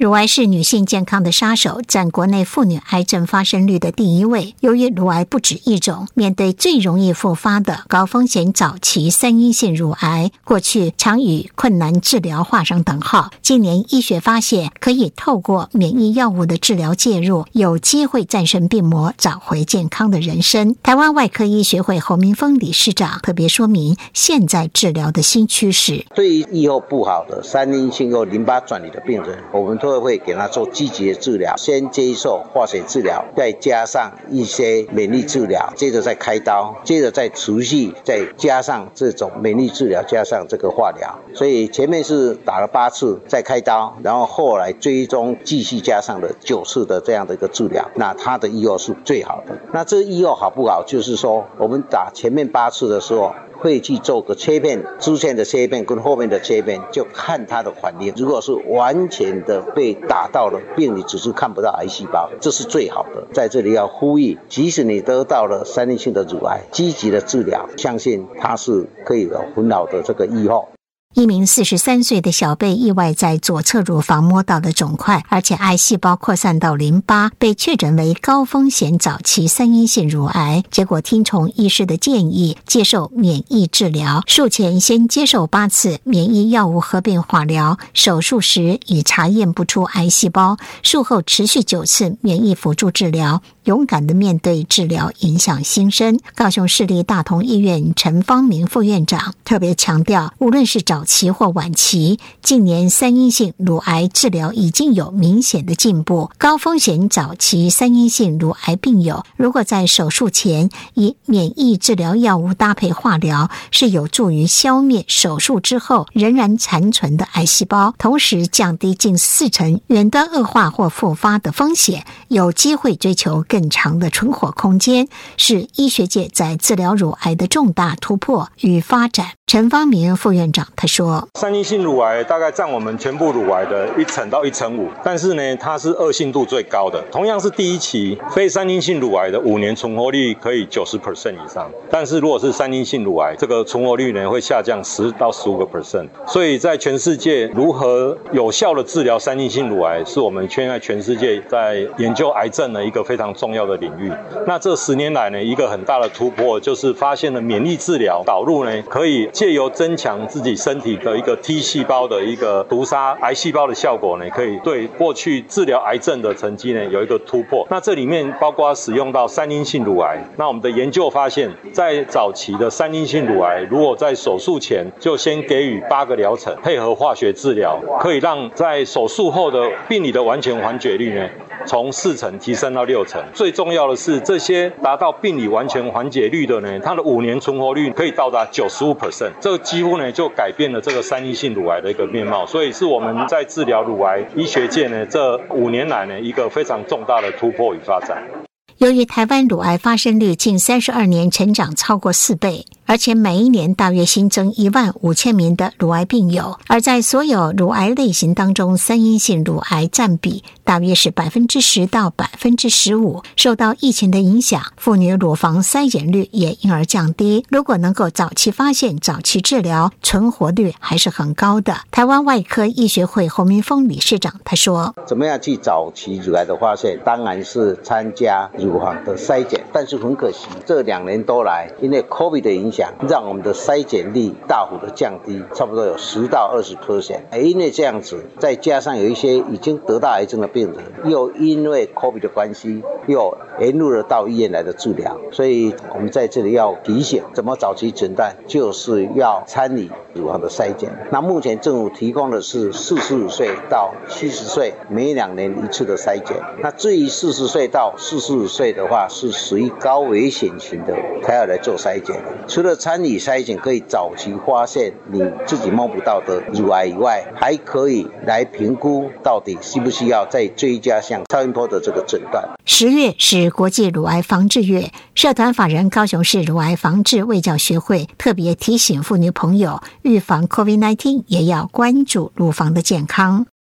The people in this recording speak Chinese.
乳癌是女性健康的杀手，占国内妇女癌症发生率的第一位。由于乳癌不止一种，面对最容易复发的高风险早期三阴性乳癌，过去常与困难治疗画上等号。今年医学发现，可以透过免疫药物的治疗介入，有机会战胜病魔，找回健康的人生。台湾外科医学会侯明峰理事长特别说明现在治疗的新趋势。 对于预后不好的三阴性或淋巴转移的病人，我们都会给他做积极的治疗，先接受化学治疗，再加上一些免疫治疗，接着再开刀，接着再持续再加上这种免疫治疗，加上这个化疗。所以前面是打了8次再开刀，然后后来追踪继续加上了9次的这样的一个治疗，那它的预后是最好的。那这预后好不好，就是说我们打前面8次的时候会去做个切片，之前的切片跟后面的切片，就看它的反应。如果是完全的被打到了，病理只是看不到癌细胞，这是最好的。在这里要呼吁，即使你得到了三阴性的乳癌，积极的治疗，相信它是可以有很好的这个预后。 一名43岁的小贝意外在左侧乳房摸到了肿块，而且癌细胞扩散到淋巴，被确诊为高风险早期三阴性乳癌。结果听从医师的建议，接受免疫治疗。术前先接受8次免疫药物合并化疗，手术时已查验不出癌细胞，术后持续9次免疫辅助治疗，勇敢地面对治疗影响新生。高雄市立大同医院陈芳明副院长特别强调，无论是早期或晚期，近年三阴性乳癌治疗已经有明显的进步。高风险早期三阴性乳癌病友如果在手术前以免疫治疗药物搭配化疗，是有助于消灭手术之后仍然残存的癌细胞，同时降低近40%远端恶化或复发的风险，有机会追求更长的存活空间，是医学界在治疗乳癌的重大突破与发展。陈芳明副院长他说， 三阴性乳癌大概占我们全部乳癌的1%到1.5%，但是呢，它是恶性度最高的。同样是第一期非三阴性乳癌的5年存活率可以90% 以上，但是如果是三阴性乳癌，这个存活率呢会下降10到15%。所以在全世界如何有效的治疗三阴性乳癌，是我们现在全世界在研究癌症的一个非常重要的领域。那这10年来呢，一个很大的突破就是发现了免疫治疗导入呢，可以借由增强自己身体的一个 T 细胞的一个毒杀癌细胞的效果呢，可以对过去治疗癌症的成绩呢有一个突破。那这里面包括使用到三阴性乳癌。那我们的研究发现，在早期的三阴性乳癌，如果在手术前就先给予8个疗程，配合化学治疗，可以让在手术后的病理的完全缓解率呢从4%提升到6%。最重要的是，这些达到病理完全缓解率的呢，它的5年存活率可以到达95%，这个几乎呢就改变了这个三阴性乳癌的一个面貌。所以是我们在治疗乳癌医学界呢这5年来呢一个非常重大的突破与发展。 由于台湾乳癌发生率近32年成长超过4倍，而且每一年大约新增15000名的乳癌病友，而在所有乳癌类型当中，三阴性乳癌占比大约是10%到15%。受到疫情的影响，妇女乳房筛检率也因而降低。如果能够早期发现、早期治疗，存活率还是很高的。台湾外科医学会侯明峰理事长他说：“ 怎么样去早期乳癌的发现？当然是参加乳房的筛检，但是很可惜，这2年多来，因为 COVID 的影响，让我们的筛检率大幅的降低，差不多有10到20%。因为这样子，再加上有一些已经得到癌症的病人，又因为 COVID 的关系，又沿路了到医院来的治疗，所以我们在这里要提醒，怎么早期诊断，就是要参与乳房的筛检。那目前政府提供的是45岁到70岁每2年1次的筛检。那至于40岁到45岁的话，是属于高危险型的，才要来做筛检。除了参与筛检可以早期发现你自己摸不到的乳癌以外，还可以来评估到底需不需要再追加像超音波的这个诊断。 10月是国际乳癌防治月，社团法人高雄市乳癌防治卫教学会特别提醒妇女朋友，预防 COVID-19 也要关注乳房的健康。